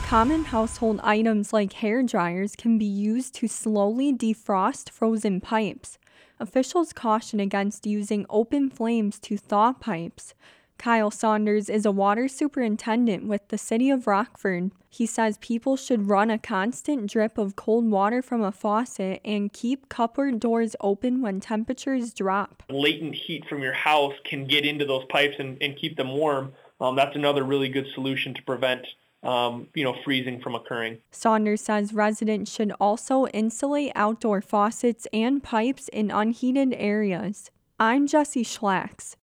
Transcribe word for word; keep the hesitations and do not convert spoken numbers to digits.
Common household items like hair dryers can be used to slowly defrost frozen pipes. Officials caution against using open flames to thaw pipes. Kyle Saunders is a water superintendent with the city of Rockford. He says people should run a constant drip of cold water from a faucet and keep cupboard doors open when temperatures drop. Latent heat from your house can get into those pipes and, and keep them warm. Um, that's another really good solution to prevent um, you know, freezing from occurring. Saunders says residents should also insulate outdoor faucets and pipes in unheated areas. I'm Jesse Schlacks.